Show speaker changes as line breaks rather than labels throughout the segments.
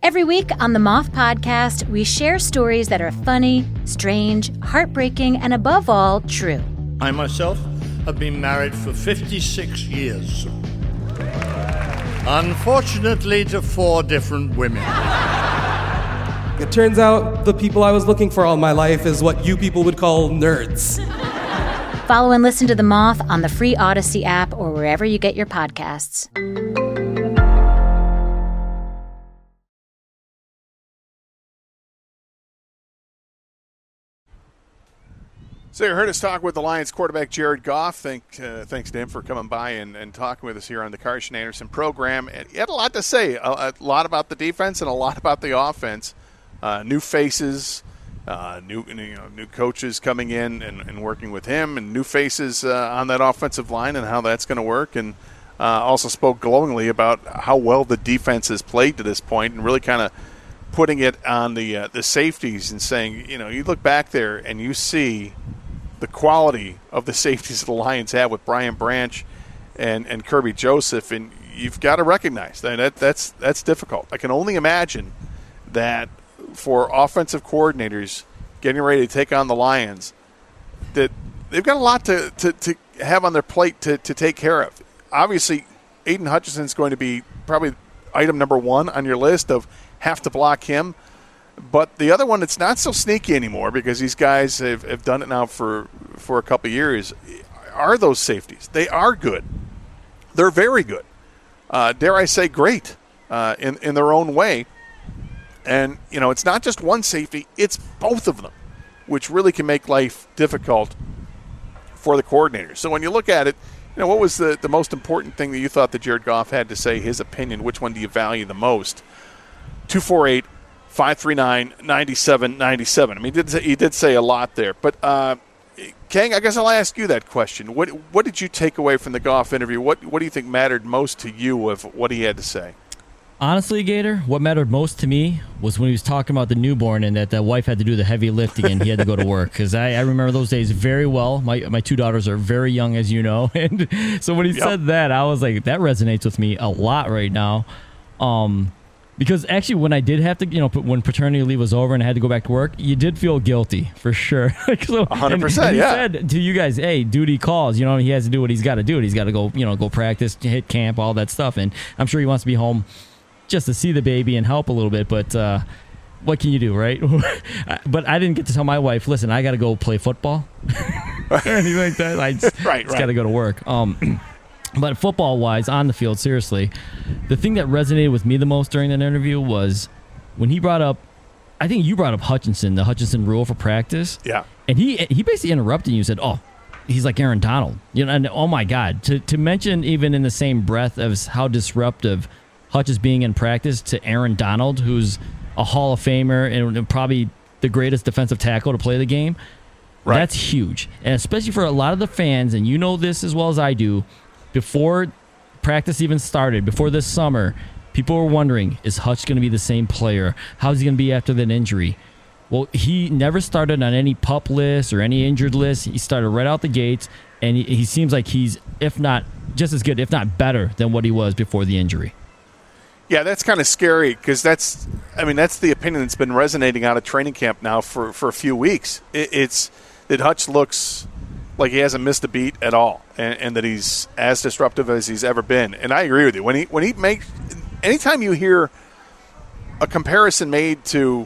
Every week on the Moth Podcast, we share stories that are funny, strange, heartbreaking, and above all, true.
I myself have been married for 56 years. Unfortunately, to 4 different women.
It turns out the people I was looking for all my life is what you people would call nerds.
Follow and listen to The Moth on the free Odyssey app or wherever you get your podcasts.
So you heard us talk with the Lions quarterback Jared Goff. Thanks to him for coming by and talking with us here on the Karsch and Anderson program. And he had a lot to say, a lot about the defense and a lot about the offense. New faces, new coaches coming in and working with him, and new faces on that offensive line and how that's going to work. And also spoke glowingly about how well the defense has played to this point, and really kind of putting it on the safeties and saying, you look back there and you see the quality of the safeties that the Lions have with Brian Branch and Kirby Joseph, and you've got to recognize that's difficult. I can only imagine that for offensive coordinators getting ready to take on the Lions, that they've got a lot to have on their plate to take care of. Obviously, Aiden Hutchinson's going to be probably item number 1 on your list of have to block him. But the other one, it's not so sneaky anymore because these guys have done it now for a couple of years, are those safeties. They are good. They're very good. Dare I say great in their own way. And, it's not just one safety, it's both of them, which really can make life difficult for the coordinators. So when you look at it, what was the most important thing that you thought that Jared Goff had to say, his opinion, which one do you value the most? 248-539-9797. I mean, he did say a lot there. But, Kang, I guess I'll ask you that question. What did you take away from the Goff interview? What do you think mattered most to you of what he had to say?
Honestly, Gator, what mattered most to me was when he was talking about the newborn and that the wife had to do the heavy lifting and he had to go to work. Because I remember those days very well. My 2 daughters are very young, as you know. And so when he said that, I was like, that resonates with me a lot right now. Because actually, when I did have to, when paternity leave was over and I had to go back to work, you did feel guilty for sure.
100%,
and he said to you guys, hey, duty calls. He has to do what he's got to do. He's got to go, go practice, hit camp, all that stuff. And I'm sure he wants to be home just to see the baby and help a little bit. But what can you do, right? But I didn't get to tell my wife, listen, I got to go play football. Anything like that. I just got to go to work. But football-wise, on the field, seriously, the thing that resonated with me the most during that interview was when he brought up, I think you brought up Hutchinson, the Hutchinson rule for practice.
Yeah.
And he basically interrupted you and said, oh, he's like Aaron Donald. And oh, my God. To mention even in the same breath as how disruptive Hutch is being in practice to Aaron Donald, who's a Hall of Famer and probably the greatest defensive tackle to play the game, that's huge. And especially for a lot of the fans, and you know this as well as I do, before practice even started, before this summer, people were wondering, is Hutch going to be the same player? How's he going to be after that injury? Well, he never started on any PUP list or any injured list. He started right out the gates, and he seems like he's, if not just as good, if not better than what he was before the injury.
Yeah, that's kind of scary because that's the opinion that's been resonating out of training camp now for a few weeks. It's that Hutch looks like he hasn't missed a beat at all, and that he's as disruptive as he's ever been. And I agree with you. When he makes, anytime you hear a comparison made to,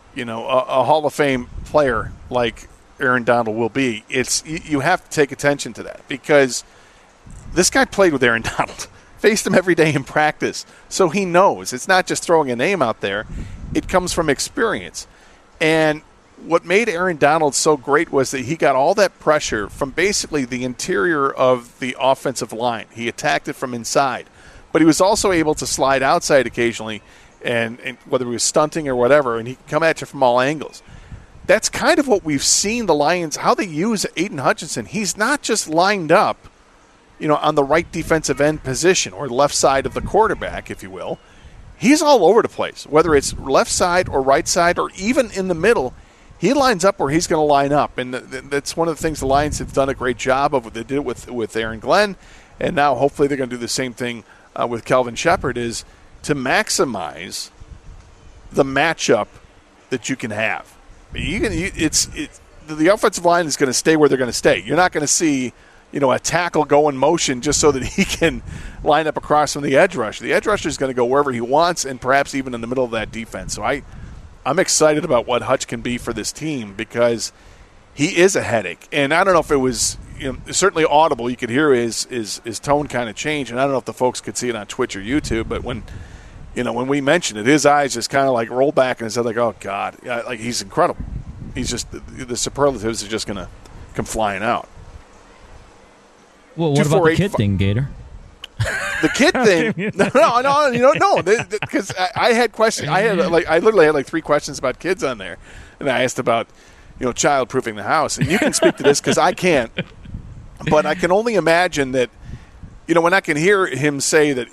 a Hall of Fame player like Aaron Donald will be, you have to take attention to that because this guy played with Aaron Donald, faced him every day in practice, so he knows. It's not just throwing a name out there. It comes from experience. And what made Aaron Donald so great was that he got all that pressure from basically the interior of the offensive line. He attacked it from inside. But he was also able to slide outside occasionally, and whether he was stunting or whatever, and he could come at you from all angles. That's kind of what we've seen the Lions, how they use Aiden Hutchinson. He's not just lined up, on the right defensive end position or left side of the quarterback, if you will. He's all over the place, whether it's left side or right side or even in the middle. He lines up where he's going to line up, and that's one of the things the Lions have done a great job of. They did it with Aaron Glenn, and now hopefully they're going to do the same thing with Kelvin Shepard, is to maximize the matchup that you can have. The offensive line is going to stay where they're going to stay. You're not going to see, a tackle go in motion just so that he can line up across from the edge rusher. The edge rusher is going to go wherever he wants, and perhaps even in the middle of that defense. So I'm excited about what Hutch can be for this team because he is a headache. And I don't know if it was certainly audible. You could hear his tone kind of change, and I don't know if the folks could see it on Twitch or YouTube, but when we mentioned it, his eyes just kind of like rolled back and he said, like, oh, God, like he's incredible. He's just the superlatives are just going to come flying out.
Well, what about the kid thing, Gator?
The kid thing? No, because I had questions. I literally had like 3 questions about kids on there, and I asked about child-proofing the house. And you can speak to this because I can't, but I can only imagine that when I can hear him say that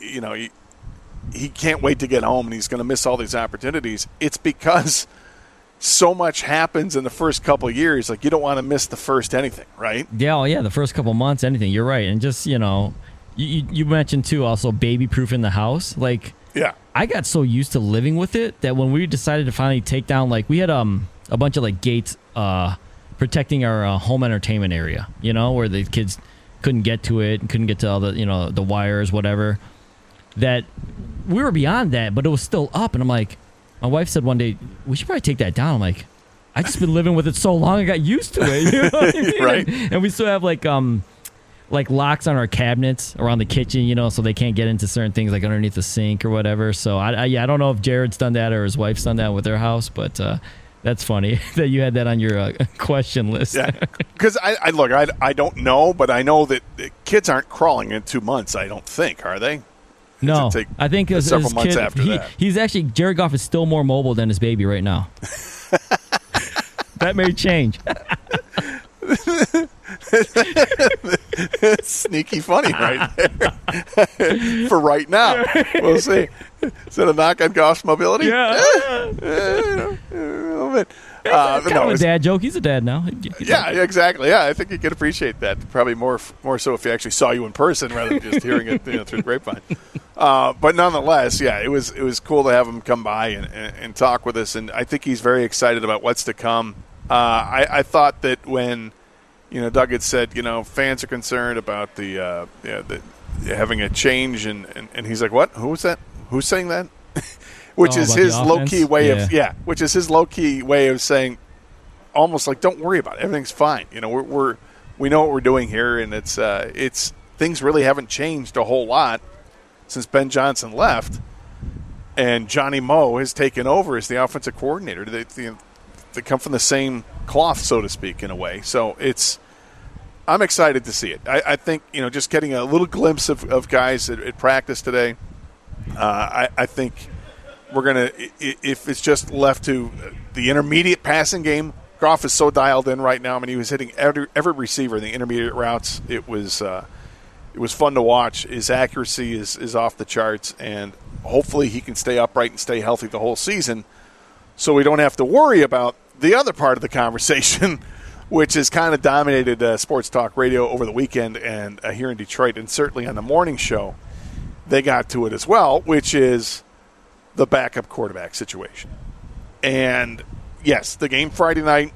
he can't wait to get home and he's going to miss all these opportunities. It's because so much happens in the first couple of years. Like, you don't want to miss the first anything, right?
Yeah, the first couple months, anything. You're right. And just, you mentioned, too, also baby-proofing the house. Like,
yeah,
I got so used to living with it that when we decided to finally take down, like, we had a bunch of, like, gates protecting our home entertainment area, where the kids couldn't get to it and couldn't get to all the, the wires, whatever. That we were beyond that, but it was still up. And I'm like, my wife said one day, we should probably take that down. I'm like, I just been living with it so long, I got used to it. You know what I mean?
Right.
And we still have like locks on our cabinets around the kitchen, so they can't get into certain things like underneath the sink or whatever. So I don't know if Jared's done that or his wife's done that with their house, but that's funny that you had that on your question list.
Yeah, because I don't know, but I know that kids aren't crawling in 2 months. I don't think, are they?
No, I think
several months after that.
He's actually, Jared Goff is still more mobile than his baby right now. That may change.
Sneaky funny right there. For right now. We'll see. Is that a knock on Goff's mobility?
Yeah.
A little bit.
It's kind of a dad joke. He's a dad now.
Yeah, exactly. Yeah, I think you could appreciate that. Probably more so if he actually saw you in person rather than just hearing it through the grapevine. But nonetheless, yeah, it was cool to have him come by and talk with us, and I think he's very excited about what's to come. I thought that when Doug had said fans are concerned about the having a change, and he's like, what? Who was that? Who's saying that? Which is his low-key way which is his low-key way of saying almost like, don't worry about it. Everything's fine. We know what we're doing here, and it's things really haven't changed a whole lot since Ben Johnson left, and Johnny Moe has taken over as the offensive coordinator. They come from the same cloth, so to speak, in a way. So I'm excited to see it. I think, just getting a little glimpse of guys at practice today, I think we're going to, if it's just left to the intermediate passing game, Goff is so dialed in right now. I mean, he was hitting every receiver in the intermediate routes. It was fun to watch. His accuracy is off the charts, and hopefully he can stay upright and stay healthy the whole season so we don't have to worry about the other part of the conversation, which has kind of dominated sports talk radio over the weekend and here in Detroit, and certainly on the morning show they got to it as well, which is the backup quarterback situation. And yes, the game Friday night,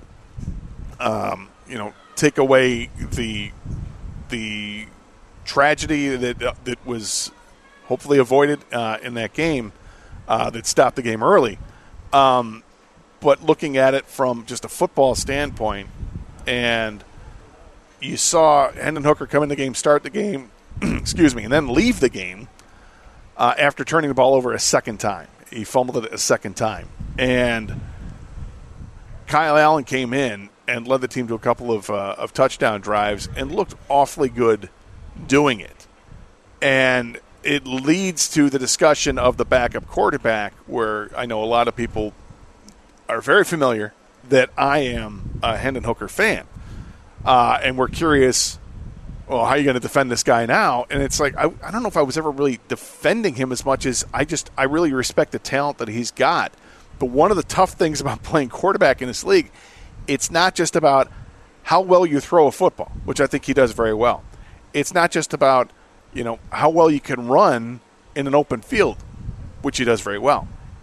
take away the tragedy that was hopefully avoided in that game that stopped the game early. But looking at it from just a football standpoint, and you saw Hendon Hooker come in the game, start the game, excuse me, and then leave the game after turning the ball over a second time. He fumbled it a second time. And Kyle Allen came in and led the team to a couple of touchdown drives and looked awfully good doing it. And it leads to the discussion of the backup quarterback, where I know a lot of people are very familiar that I am a Hendon Hooker fan. And we're curious, well, how are you going to defend this guy now? And it's like, I don't know if I was ever really defending him as much as I really respect the talent that he's got. But one of the tough things about playing quarterback in this league, it's not just about how well you throw a football, which I think he does very well. It's not just about, how well you can run in an open field, which he does very well.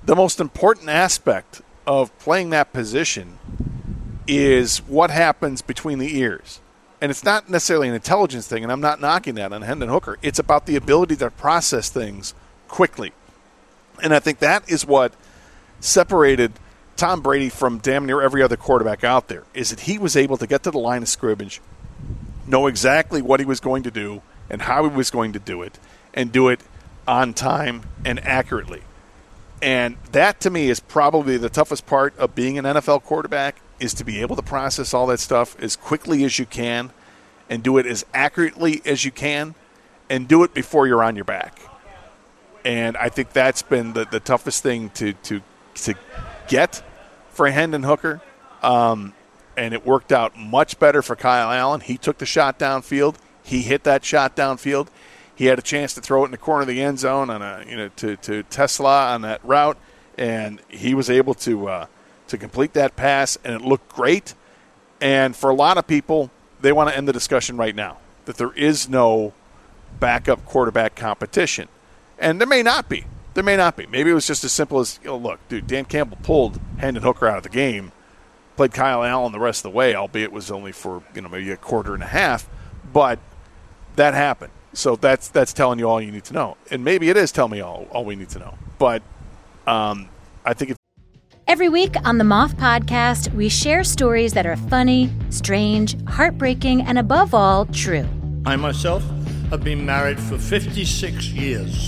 the most important aspect of playing that position is what happens between the ears. And it's not necessarily an intelligence thing, and I'm not knocking that on Hendon Hooker. It's about the ability to process things quickly. And I think that is what separated Tom Brady from damn near every other quarterback out there, is that he was able to get to the line of scrimmage, know exactly what he was going to do and how he was going to do it, and do it on time and accurately. And that, to me, is probably the toughest part of being an NFL quarterback, is to be able to process all that stuff as quickly as you can and do it as accurately as you can and do it before you're on your back. And I think that's been the toughest thing to get for Hendon Hooker. And it worked out much better for Kyle Allen. He took the shot downfield. He hit that shot downfield. He had a chance to throw it in the corner of the end zone on to Tesla on that route, and he was able to complete that pass, and it looked great. And for a lot of people, they want to end the discussion right now, that there is no backup quarterback competition. And there may not be. Maybe it was just as simple as, look, dude, Dan Campbell pulled Hendon Hooker out of the game, played Kyle Allen the rest of the way, albeit it was only for maybe a quarter and a half, but that happened. So that's telling you all you need to know. And maybe it is telling me all we need to know. But I think
Every week on the Moth Podcast, we share stories that are funny, strange, heartbreaking, and above all, true.
I myself have been married for 56 years.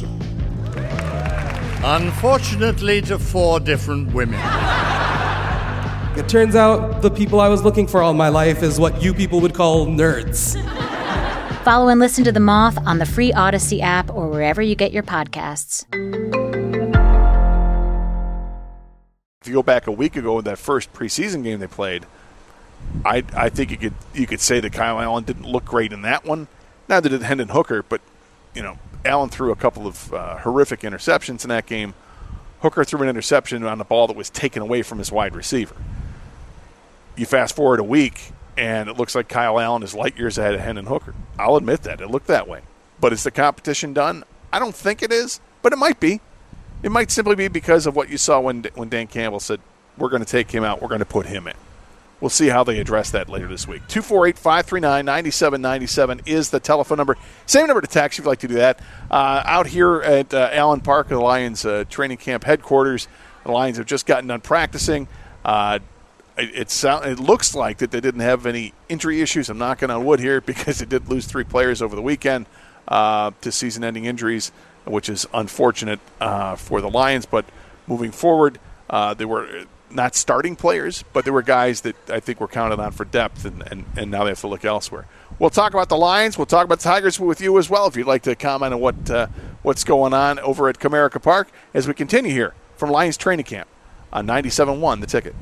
Unfortunately, to 4 different women.
It turns out the people I was looking for all my life is what you people would call nerds.
Follow and listen to The Moth on the free Odyssey app or wherever you get your podcasts.
if you go back a week ago in that first preseason game they played, I think you could say that Kyle Allen didn't look great in that one. Neither did Hendon Hooker, but Allen threw a couple of horrific interceptions in that game. Hooker threw an interception on the ball that was taken away from his wide receiver. You fast forward a week, and it looks like Kyle Allen is light years ahead of Hendon Hooker. I'll admit that. It looked that way. But is the competition done? I don't think it is, but it might be. It might simply be because of what you saw when Dan Campbell said, we're going to take him out, we're going to put him in. We'll see how they address that later this week. 248-539-9797 is the telephone number. Same number to text if you'd like to do that. Out here at Allen Park, the Lions training camp headquarters, the Lions have just gotten done practicing. It looks like that they didn't have any injury issues. I'm knocking on wood here because they did lose 3 players over the weekend to season-ending injuries, which is unfortunate for the Lions. But moving forward, they were not starting players, but there were guys that I think were counted on for depth, and now they have to look elsewhere. We'll talk about the Lions. We'll talk about the Tigers with you as well if you'd like to comment on what's going on over at Comerica Park as we continue here from Lions training camp on 97.1 The Ticket.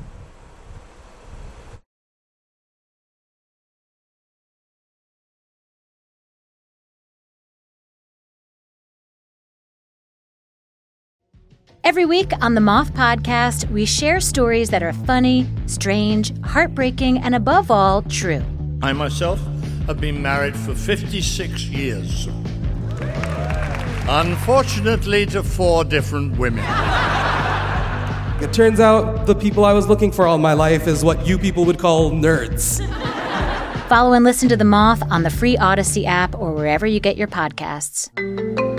Every week on the Moth Podcast, we share stories that are funny, strange, heartbreaking, and above all, true.
I myself have been married for 56 years. Unfortunately, to 4 different women.
It turns out the people I was looking for all my life is what you people would call nerds.
Follow and listen to The Moth on the free Odyssey app or wherever you get your podcasts.